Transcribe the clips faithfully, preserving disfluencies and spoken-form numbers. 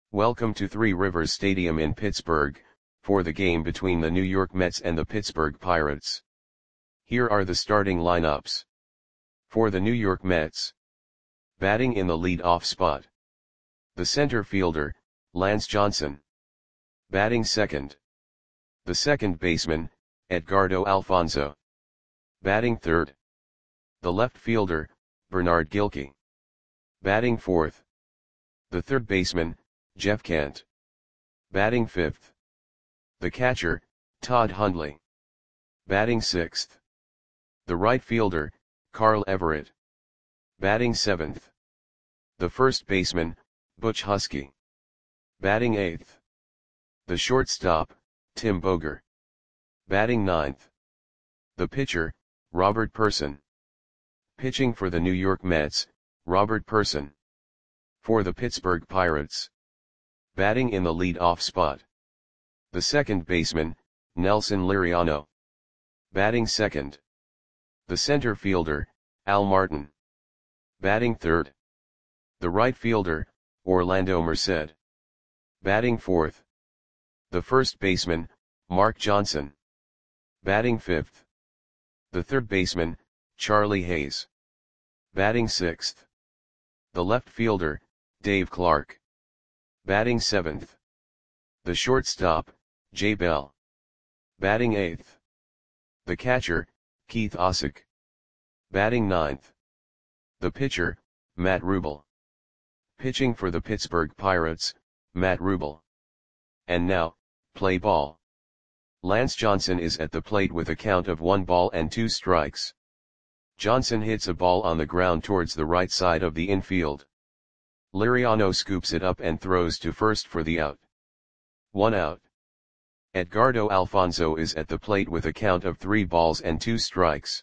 Welcome to Three Rivers Stadium in Pittsburgh, for the game between the New York Mets and the Pittsburgh Pirates. Here are the starting lineups. For the New York Mets. Batting in the lead-off spot. The center fielder, Lance Johnson. Batting second. The second baseman, Edgardo Alfonzo. Batting third. The left fielder, Bernard Gilkey. Batting fourth. The third baseman, Jeff Kent. Batting fifth. The catcher, Todd Hundley. Batting sixth. The right fielder, Carl Everett. Batting seventh. The first baseman, Butch Huskey. Batting eighth. The shortstop, Tim Boger. Batting ninth. The pitcher, Robert Pursson. Pitching for the New York Mets, Robert Pursson. For the Pittsburgh Pirates. Batting in the lead-off spot. The second baseman, Nelson Liriano. Batting second. The center fielder, Al Martin. Batting third. The right fielder, Orlando Merced. Batting fourth. The first baseman, Mark Johnson. Batting fifth. The third baseman, Charlie Hayes. Batting sixth. The left fielder, Dave Clark. Batting seventh. The shortstop, Jay Bell. Batting eighth. The catcher, Keith Osick. Batting ninth. The pitcher, Matt Rubel. Pitching for the Pittsburgh Pirates, Matt Rubel. And now, play ball. Lance Johnson is at the plate with a count of one ball and two strikes. Johnson hits a ball on the ground towards the right side of the infield. Liriano scoops it up and throws to first for the out. One out. Edgardo Alfonzo is at the plate with a count of three balls and two strikes.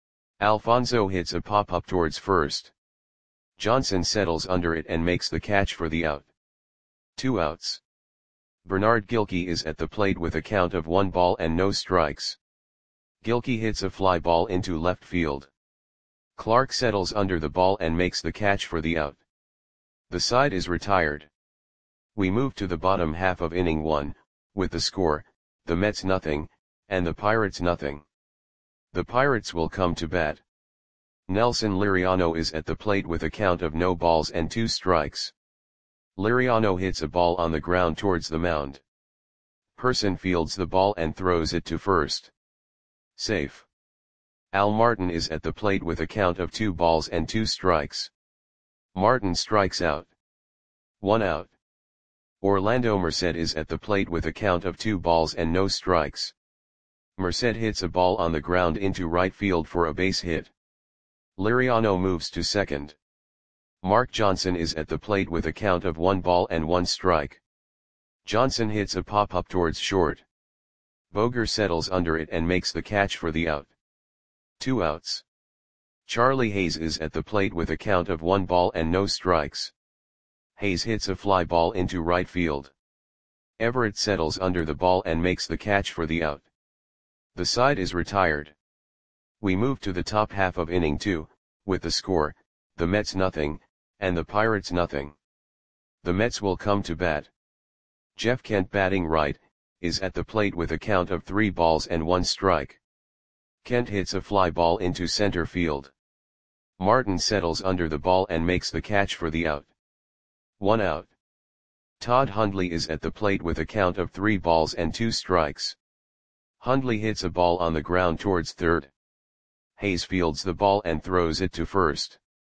Alfonzo hits a pop-up towards first. Johnson settles under it and makes the catch for the out. Two outs. Bernard Gilkey is at the plate with a count of one ball and no strikes. Gilkey hits a fly ball into left field. Clark settles under the ball and makes the catch for the out. The side is retired. We move to the bottom half of inning one, with the score, the Mets nothing, and the Pirates nothing. The Pirates will come to bat. Nelson Liriano is at the plate with a count of no balls and two strikes. Liriano hits a ball on the ground towards the mound. Pursson fields the ball and throws it to first. Safe. Al Martin is at the plate with a count of two balls and two strikes. Martin strikes out. One out. Orlando Merced is at the plate with a count of two balls and no strikes. Merced hits a ball on the ground into right field for a base hit. Liriano moves to second. Mark Johnson is at the plate with a count of one ball and one strike. Johnson hits a pop-up towards short. Boger settles under it and makes the catch for the out. Two outs. Charlie Hayes is at the plate with a count of one ball and no strikes. Hayes hits a fly ball into right field. Everett settles under the ball and makes the catch for the out. The side is retired. We move to the top half of inning two, with the score, the Mets nothing, and the Pirates nothing. The Mets will come to bat. Jeff Kent, batting right, is at the plate with a count of three balls and one strike. Kent hits a fly ball into center field. Martin settles under the ball and makes the catch for the out. One out. Todd Hundley is at the plate with a count of three balls and two strikes. Hundley hits a ball on the ground towards third. Hayes fields the ball and throws it to first.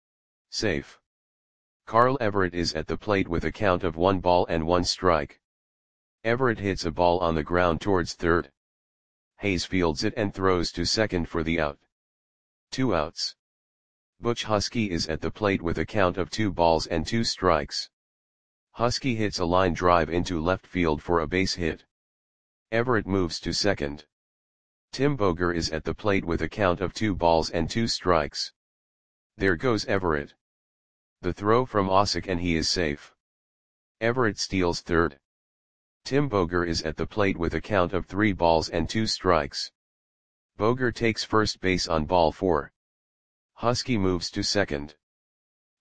Safe. Carl Everett is at the plate with a count of one ball and one strike. Everett hits a ball on the ground towards third. Hayes fields it and throws to second for the out. Two outs. Butch Huskey is at the plate with a count of two balls and two strikes. Huskey hits a line drive into left field for a base hit. Everett moves to second. Tim Boger is at the plate with a count of two balls and two strikes. There goes Everett. The throw from Osick and he is safe. Everett steals third. Tim Boger is at the plate with a count of three balls and two strikes. Boger takes first base on ball four. Huskey moves to second.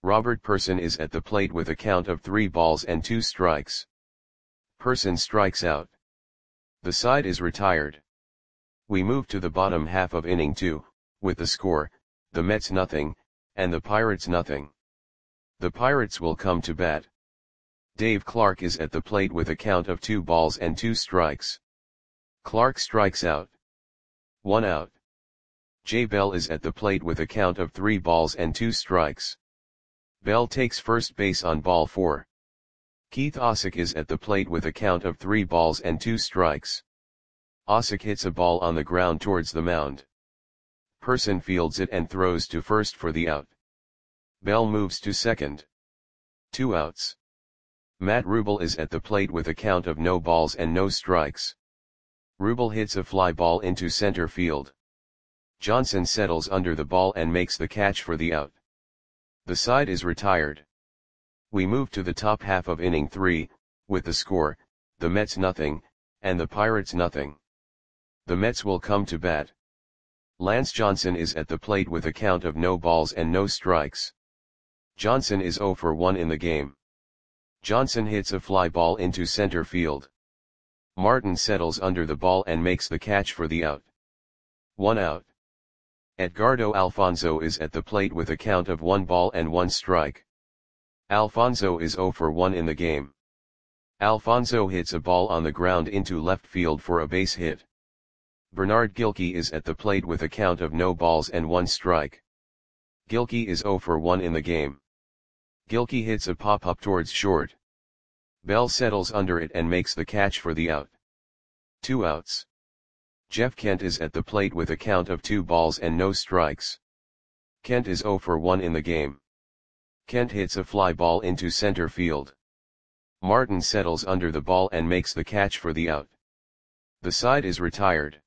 Robert Person is at the plate with a count of three balls and two strikes. Person strikes out. The side is retired. We move to the bottom half of inning two, with the score, the Mets nothing, and the Pirates nothing. The Pirates will come to bat. Dave Clark is at the plate with a count of two balls and two strikes. Clark strikes out. One out. Jay Bell is at the plate with a count of three balls and two strikes. Bell takes first base on ball four. Keith Osick is at the plate with a count of three balls and two strikes. Osick hits a ball on the ground towards the mound. Person fields it and throws to first for the out. Bell moves to second. Two outs. Matt Rubel is at the plate with a count of no balls and no strikes. Rubel hits a fly ball into center field. Johnson settles under the ball and makes the catch for the out. The side is retired. We move to the top half of inning three, with the score, the Mets nothing, and the Pirates nothing. The Mets will come to bat. Lance Johnson is at the plate with a count of no balls and no strikes. Johnson is oh for one in the game. Johnson hits a fly ball into center field. Martin settles under the ball and makes the catch for the out. One out. Edgardo Alfonzo is at the plate with a count of one ball and one strike. Alfonzo is oh for one in the game. Alfonzo hits a ball on the ground into left field for a base hit. Bernard Gilkey is at the plate with a count of no balls and one strike. Gilkey is oh for one in the game. Gilkey hits a pop-up towards short. Bell settles under it and makes the catch for the out. Two outs. Jeff Kent is at the plate with a count of two balls and no strikes. Kent is oh for one in the game. Kent hits a fly ball into center field. Martin settles under the ball and makes the catch for the out. The side is retired.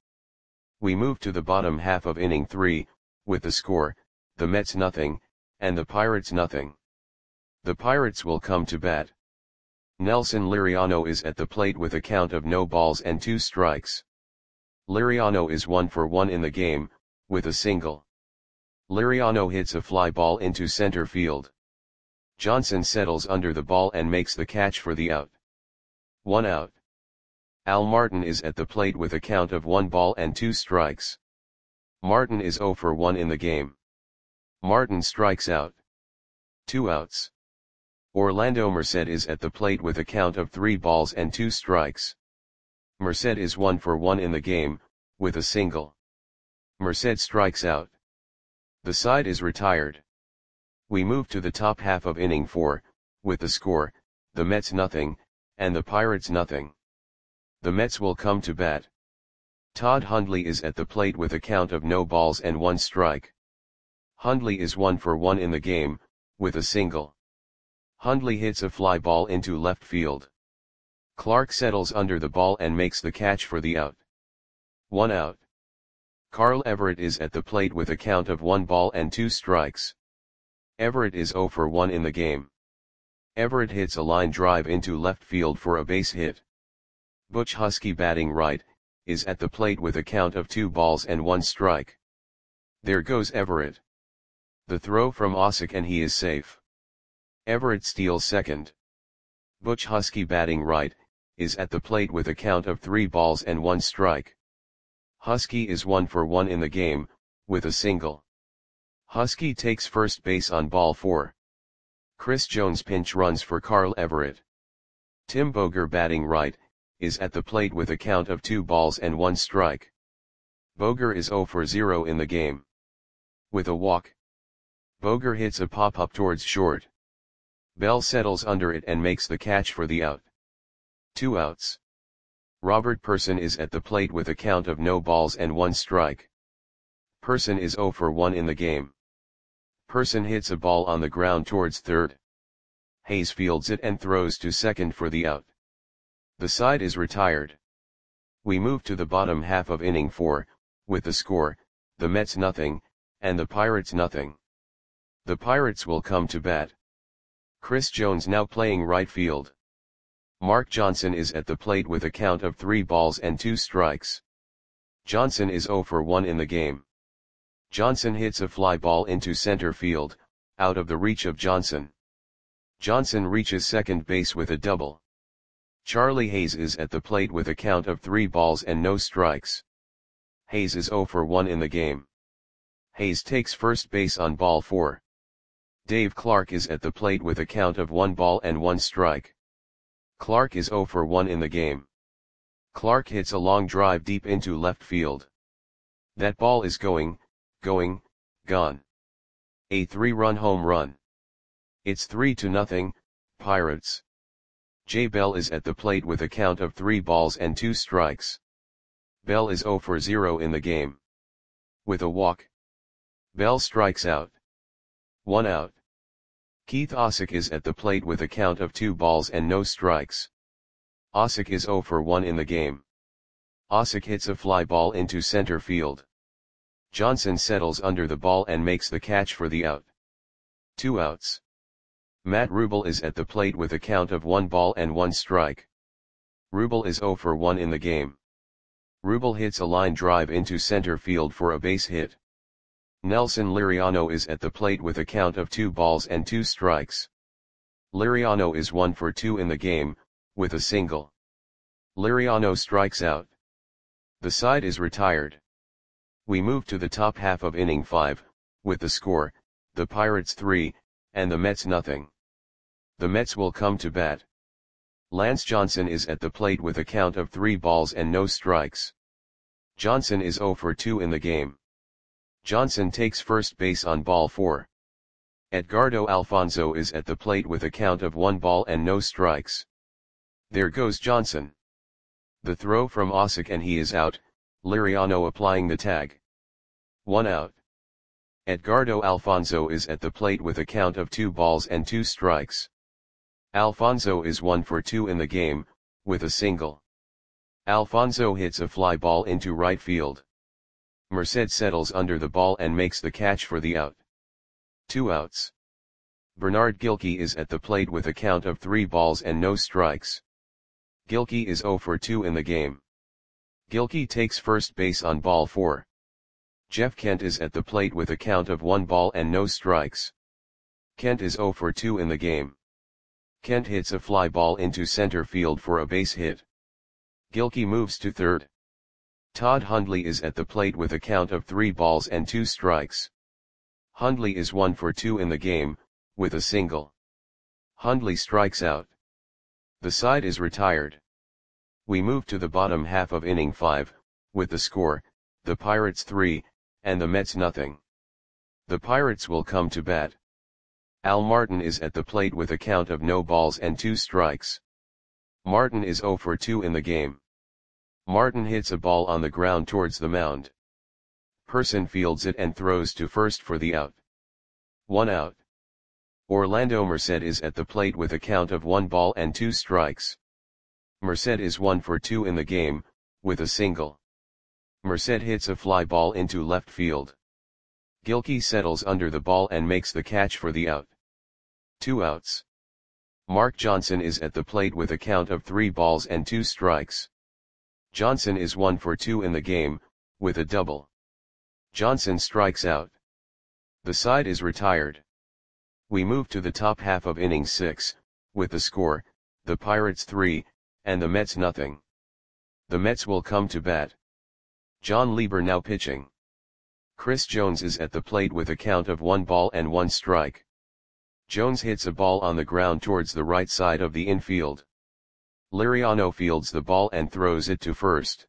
We move to the bottom half of inning three, with the score, the Mets nothing, and the Pirates nothing. The Pirates will come to bat. Nelson Liriano is at the plate with a count of no balls and two strikes. Liriano is one for one in the game, with a single. Liriano hits a fly ball into center field. Johnson settles under the ball and makes the catch for the out. One out. Al Martin is at the plate with a count of one ball and two strikes. Martin is oh for one in the game. Martin strikes out. Two outs. Orlando Merced is at the plate with a count of three balls and two strikes. Merced is one for one in the game, with a single. Merced strikes out. The side is retired. We move to the top half of inning four, with the score, the Mets nothing, and the Pirates nothing. The Mets will come to bat. Todd Hundley is at the plate with a count of no balls and one strike. Hundley is one for one in the game, with a single. Hundley hits a fly ball into left field. Clark settles under the ball and makes the catch for the out. One out. Carl Everett is at the plate with a count of one ball and two strikes. Everett is oh for one in the game. Everett hits a line drive into left field for a base hit. Butch Husky, batting right, is at the plate with a count of two balls and one strike. There goes Everett. The throw from Osick and he is safe. Everett steals second. Butch Husky, batting right, is at the plate with a count of three balls and one strike. Husky is one for one in the game, with a single. Husky takes first base on ball four. Chris Jones pinch runs for Carl Everett. Tim Boger, batting right, is at the plate with a count of two balls and one strike. Boger is oh for zero in the game. With a walk. Boger hits a pop-up towards short. Bell settles under it and makes the catch for the out. Two outs. Robert Person is at the plate with a count of no balls and one strike. Person is oh for one in the game. Person hits a ball on the ground towards third. Hayes fields it and throws to second for the out. The side is retired. We move to the bottom half of inning four, with the score, the Mets nothing, and the Pirates nothing. The Pirates will come to bat. Chris Jones now playing right field. Mark Johnson is at the plate with a count of three balls and two strikes. Johnson is oh for one in the game. Johnson hits a fly ball into center field, out of the reach of Johnson. Johnson reaches second base with a double. Charlie Hayes is at the plate with a count of three balls and no strikes. Hayes is oh for one in the game. Hayes takes first base on ball four. Dave Clark is at the plate with a count of one ball and one strike. Clark is oh for one in the game. Clark hits a long drive deep into left field. That ball is going, going, gone. A three-run home run. It's three to nothing, Pirates. Jay Bell is at the plate with a count of three balls and two strikes. Bell is oh for zero in the game. With a walk, Bell strikes out. One out. Keith Osick is at the plate with a count of two balls and no strikes. Osick is oh for one in the game. Osick hits a fly ball into center field. Johnson settles under the ball and makes the catch for the out. Two outs. Matt Rubel is at the plate with a count of one ball and one strike. Rubel is oh for one in the game. Rubel hits a line drive into center field for a base hit. Nelson Liriano is at the plate with a count of two balls and two strikes. Liriano is one for two in the game, with a single. Liriano strikes out. The side is retired. We move to the top half of inning five, with the score, the Pirates three, and the Mets nothing. The Mets will come to bat. Lance Johnson is at the plate with a count of three balls and no strikes. Johnson is oh for two in the game. Johnson takes first base on ball four. Edgardo Alfonzo is at the plate with a count of one ball and no strikes. There goes Johnson. The throw from Osick and he is out, Liriano applying the tag. One out. Edgardo Alfonzo is at the plate with a count of two balls and two strikes. Alfonzo is one for two in the game, with a single. Alfonzo hits a fly ball into right field. Merced settles under the ball and makes the catch for the out. Two outs. Bernard Gilkey is at the plate with a count of three balls and no strikes. Gilkey is oh for two in the game. Gilkey takes first base on ball four. Jeff Kent is at the plate with a count of one ball and no strikes. Kent is oh for two in the game. Kent hits a fly ball into center field for a base hit. Gilkey moves to third. Todd Hundley is at the plate with a count of three balls and two strikes. Hundley is one for two in the game, with a single. Hundley strikes out. The side is retired. We move to the bottom half of inning five, with the score, the Pirates three, and the Mets nothing. The Pirates will come to bat. Al Martin is at the plate with a count of no balls and two strikes. Martin is oh for two in the game. Martin hits a ball on the ground towards the mound. Person fields it and throws to first for the out. One out. Orlando Merced is at the plate with a count of one ball and two strikes. Merced is one for two in the game, with a single. Merced hits a fly ball into left field. Gilkey settles under the ball and makes the catch for the out. Two outs. Mark Johnson is at the plate with a count of three balls and two strikes. Johnson is one for two in the game, with a double. Johnson strikes out. The side is retired. We move to the top half of inning six, with the score, the Pirates three, and the Mets nothing. The Mets will come to bat. John Lieber now pitching. Chris Jones is at the plate with a count of one ball and one strike. Jones hits a ball on the ground towards the right side of the infield. Liriano fields the ball and throws it to first.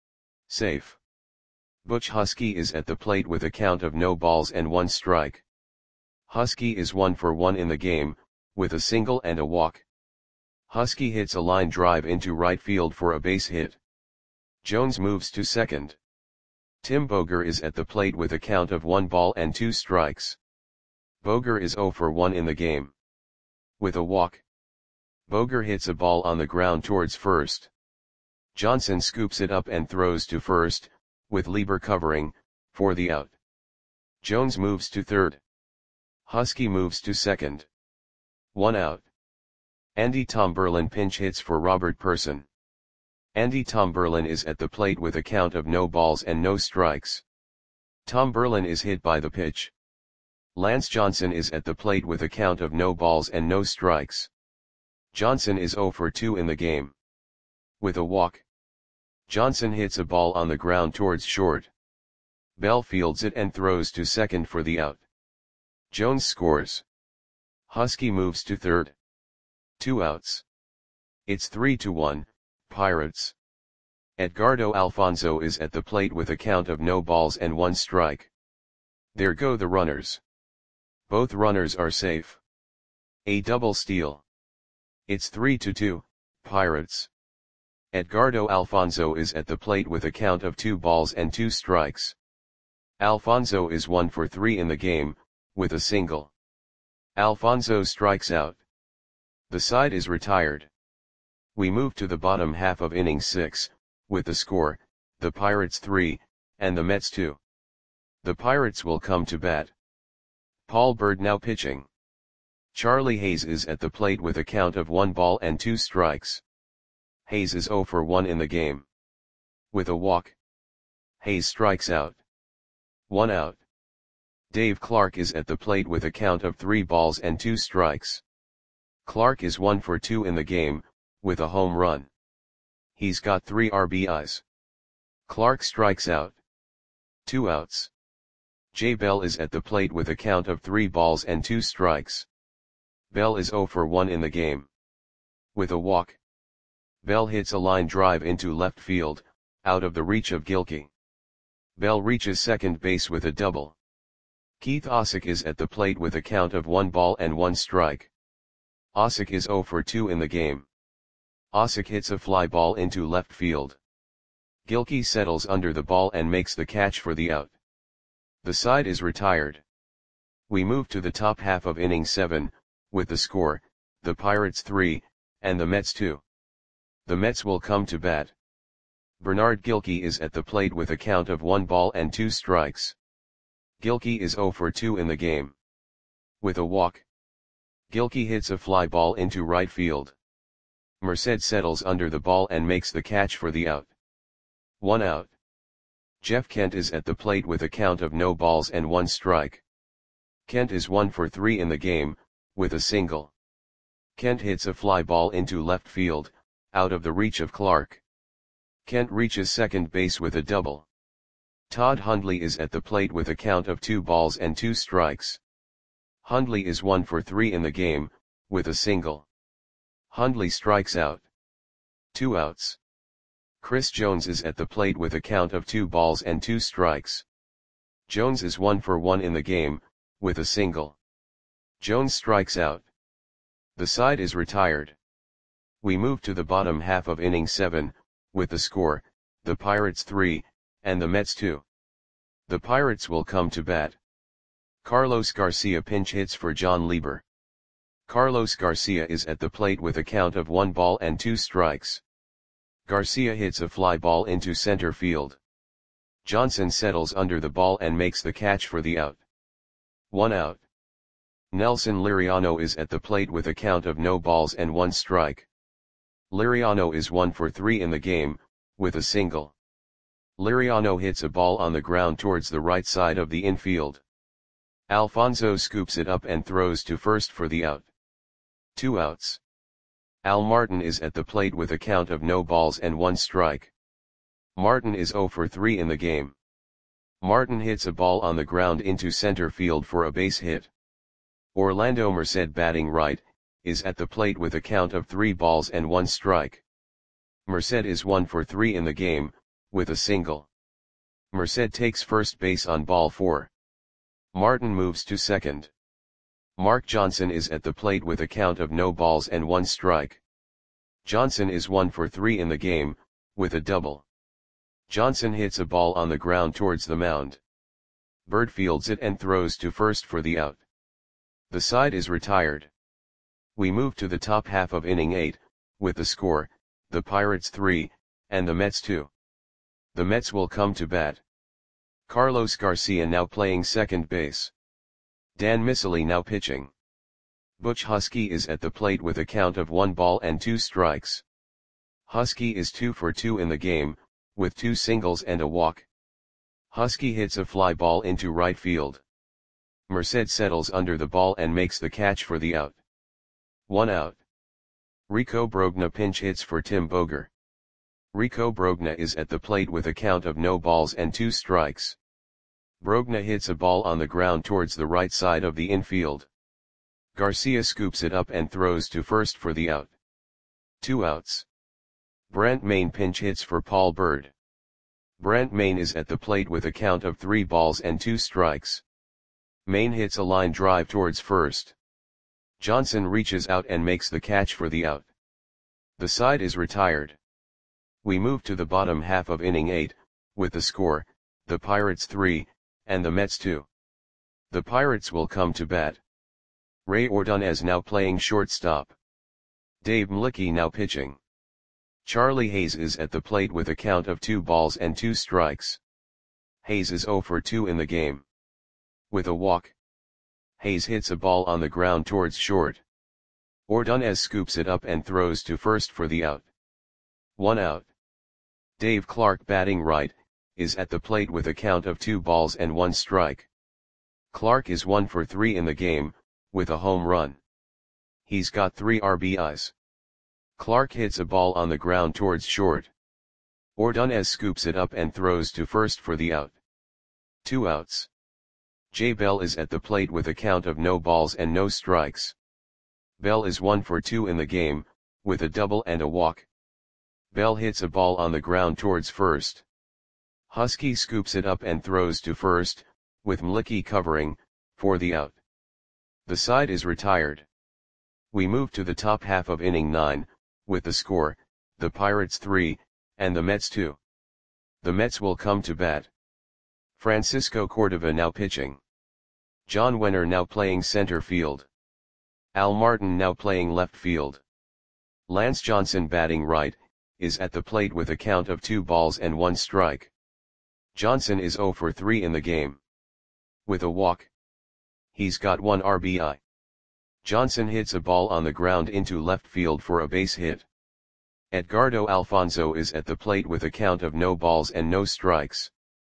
Safe. Butch Husky is at the plate with a count of no balls and one strike. Husky is one for one in the game, with a single and a walk. Husky hits a line drive into right field for a base hit. Jones moves to second. Tim Boger is at the plate with a count of one ball and two strikes. Boger is oh for one in the game. With a walk. Boger hits a ball on the ground towards first. Johnson scoops it up and throws to first, with Lieber covering, for the out. Jones moves to third. Husky moves to second. One out. Andy Tomberlin pinch hits for Robert Person. Andy Tomberlin is at the plate with a count of no balls and no strikes. Tomberlin is hit by the pitch. Lance Johnson is at the plate with a count of no balls and no strikes. Johnson is zero for two in the game. With a walk. Johnson hits a ball on the ground towards short. Bell fields it and throws to second for the out. Jones scores. Husky moves to third. Two outs. It's three to one, Pirates. Edgardo Alfonzo is at the plate with a count of no balls and one strike. There go the runners. Both runners are safe. A double steal. It's three to two, Pirates. Edgardo Alfonzo is at the plate with a count of two balls and two strikes. Alfonzo is one for three in the game, with a single. Alfonzo strikes out. The side is retired. We move to the bottom half of inning six, with the score, the Pirates three, and the Mets two. The Pirates will come to bat. Paul Bird now pitching. Charlie Hayes is at the plate with a count of one ball and two strikes. Hayes is zero for one in the game. With a walk. Hayes strikes out. One out. Dave Clark is at the plate with a count of three balls and two strikes. Clark is one for two in the game, with a home run. He's got three R B Is. Clark strikes out. Two outs. Jay Bell is at the plate with a count of three balls and two strikes. Bell is zero for one in the game. With a walk. Bell hits a line drive into left field, out of the reach of Gilkey. Bell reaches second base with a double. Keith Osick is at the plate with a count of one ball and one strike. Osick is zero for two in the game. Osick hits a fly ball into left field. Gilkey settles under the ball and makes the catch for the out. The side is retired. We move to the top half of inning seven, with the score, the Pirates three, and the Mets two. The Mets will come to bat. Bernard Gilkey is at the plate with a count of one ball and two strikes. Gilkey is zero for two in the game. With a walk. Gilkey hits a fly ball into right field. Merced settles under the ball and makes the catch for the out. One out. Jeff Kent is at the plate with a count of no balls and one strike. Kent is one for three in the game, with a single. Kent hits a fly ball into left field, out of the reach of Clark. Kent reaches second base with a double. Todd Hundley is at the plate with a count of two balls and two strikes. Hundley is one for three in the game, with a single. Hundley strikes out. Two outs. Chris Jones is at the plate with a count of two balls and two strikes. Jones is one for one in the game, with a single. Jones strikes out. The side is retired. We move to the bottom half of inning seven, with the score, the Pirates three, and the Mets two. The Pirates will come to bat. Carlos Garcia pinch hits for John Lieber. Carlos Garcia is at the plate with a count of one ball and two strikes. Garcia hits a fly ball into center field. Johnson settles under the ball and makes the catch for the out. One out. Nelson Liriano is at the plate with a count of no balls and one strike. Liriano is one for three in the game, with a single. Liriano hits a ball on the ground towards the right side of the infield. Alfonzo scoops it up and throws to first for the out. Two outs. Al Martin is at the plate with a count of no balls and one strike. Martin is zero for three in the game. Martin hits a ball on the ground into center field for a base hit. Orlando Merced, batting right, is at the plate with a count of three balls and one strike. Merced is one for three in the game, with a single. Merced takes first base on ball four. Martin moves to second. Mark Johnson is at the plate with a count of no balls and one strike. Johnson is one for three in the game, with a double. Johnson hits a ball on the ground towards the mound. Bird fields it and throws to first for the out. The side is retired. We move to the top half of inning eight, with the score, the Pirates three, and the Mets two. The Mets will come to bat. Carlos Garcia now playing second base. Dan Miceli now pitching. Butch Husky is at the plate with a count of one ball and two strikes. Husky is two for two in the game, with two singles and a walk. Husky hits a fly ball into right field. Merced settles under the ball and makes the catch for the out. One out. Rico Brogna pinch hits for Tim Boger. Rico Brogna is at the plate with a count of no balls and two strikes. Brogna hits a ball on the ground towards the right side of the infield. Garcia scoops it up and throws to first for the out. Two outs. Brant Main pinch hits for Paul Bird. Brant Main is at the plate with a count of three balls and two strikes. Main hits a line drive towards first. Johnson reaches out and makes the catch for the out. The side is retired. We move to the bottom half of inning eight, with the score, the Pirates three, and the Mets two. The Pirates will come to bat. Ray Ordonez now playing shortstop. Dave Mlicki now pitching. Charlie Hayes is at the plate with a count of two balls and two strikes. Hayes is oh for two in the game. With a walk. Hayes hits a ball on the ground towards short. Ordonez scoops it up and throws to first for the out. One out. Dave Clark batting right, is at the plate with a count of two balls and one strike. Clark is one for three in the game, with a home run. He's got three R B Is. Clark hits a ball on the ground towards short. Ordonez scoops it up and throws to first for the out. Two outs. Jay Bell is at the plate with a count of no balls and no strikes. Bell is one for two in the game, with a double and a walk. Bell hits a ball on the ground towards first. Husky scoops it up and throws to first, with Mlicki covering, for the out. The side is retired. We move to the top half of inning nine, with the score, the Pirates three, and the Mets two. The Mets will come to bat. Francisco Cordova now pitching. John Wenner now playing center field. Al Martin now playing left field. Lance Johnson batting right, is at the plate with a count of two balls and one strike. Johnson is oh for three in the game. With a walk. He's got one R B I. Johnson hits a ball on the ground into left field for a base hit. Edgardo Alfonzo is at the plate with a count of no balls and no strikes.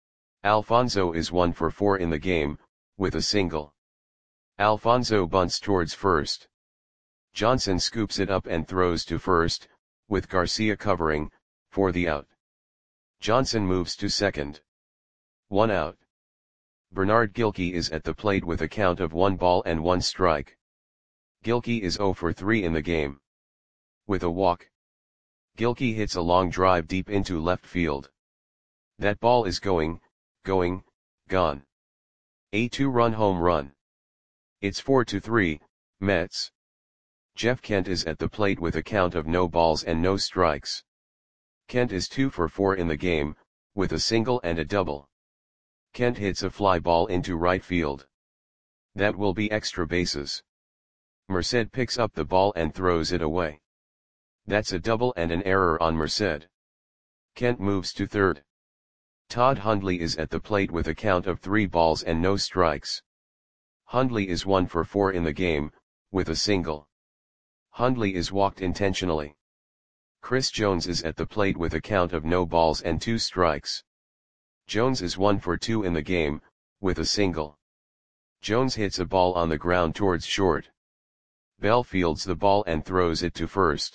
Alfonzo is one for four in the game, with a single. Alfonzo bunts towards first. Johnson scoops it up and throws to first, with Garcia covering, for the out. Johnson moves to second. One out. Bernard Gilkey is at the plate with a count of one ball and one strike. Gilkey is oh for three in the game. With a walk. Gilkey hits a long drive deep into left field. That ball is going, going, gone. A two-run home run. It's four to three, Mets. Jeff Kent is at the plate with a count of no balls and no strikes. Kent is two for four in the game, with a single and a double. Kent hits a fly ball into right field. That will be extra bases. Merced picks up the ball and throws it away. That's a double and an error on Merced. Kent moves to third. Todd Hundley is at the plate with a count of three balls and no strikes. Hundley is one for four in the game, with a single. Hundley is walked intentionally. Chris Jones is at the plate with a count of no balls and two strikes. Jones is one for two in the game, with a single. Jones hits a ball on the ground towards short. Bell fields the ball and throws it to first.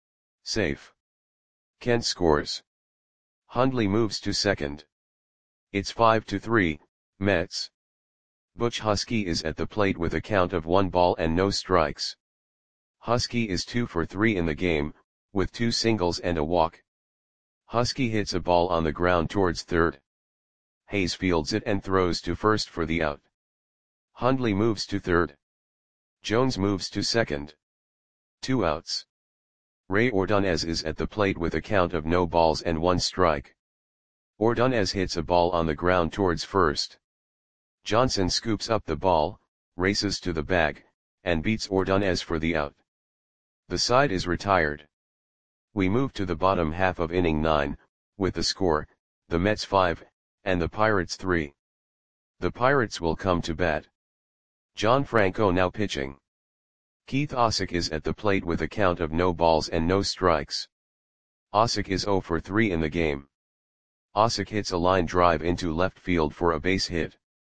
Safe. Kent scores. Hundley moves to second. It's five to three, Mets. Butch Husky is at the plate with a count of one ball and no strikes. Husky is two for three in the game, with two singles and a walk. Husky hits a ball on the ground towards third. Hayes fields it and throws to first for the out. Hundley moves to third. Jones moves to second. Two outs. Ray Ordonez is at the plate with a count of no balls and one strike. Ordonez hits a ball on the ground towards first. Johnson scoops up the ball, races to the bag, and beats Ordonez for the out. The side is retired. We move to the bottom half of inning nine, with the score, the Mets five, and the Pirates three. The Pirates will come to bat. John Franco now pitching. Keith Osick is at the plate with a count of no balls and no strikes. Osick is oh for three in the game. Osick hits a line drive into left field for a base hit.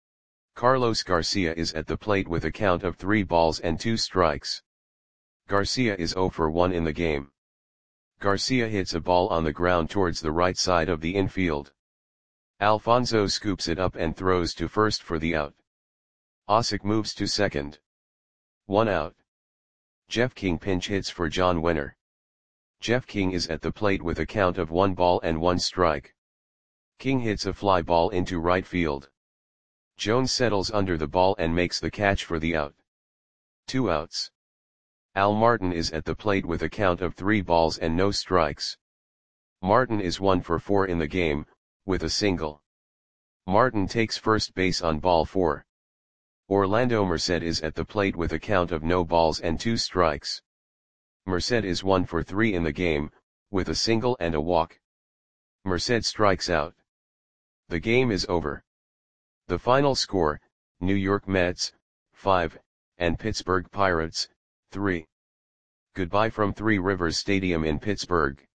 Carlos Garcia is at the plate with a count of three balls and two strikes. Garcia is zero for one in the game. Garcia hits a ball on the ground towards the right side of the infield. Alfonso scoops it up and throws to first for the out. Osik moves to second. One out. Jeff King pinch hits for John Winner. Jeff King is at the plate with a count of one ball and one strike. King hits a fly ball into right field. Jones settles under the ball and makes the catch for the out. Two outs. Al Martin is at the plate with a count of three balls and no strikes. Martin is one for four in the game, with a single. Martin takes first base on ball four. Orlando Merced is at the plate with a count of no balls and two strikes. Merced is one for three in the game, with a single and a walk. Merced strikes out. The game is over. The final score, New York Mets, five, and Pittsburgh Pirates, three. Goodbye from Three Rivers Stadium in Pittsburgh.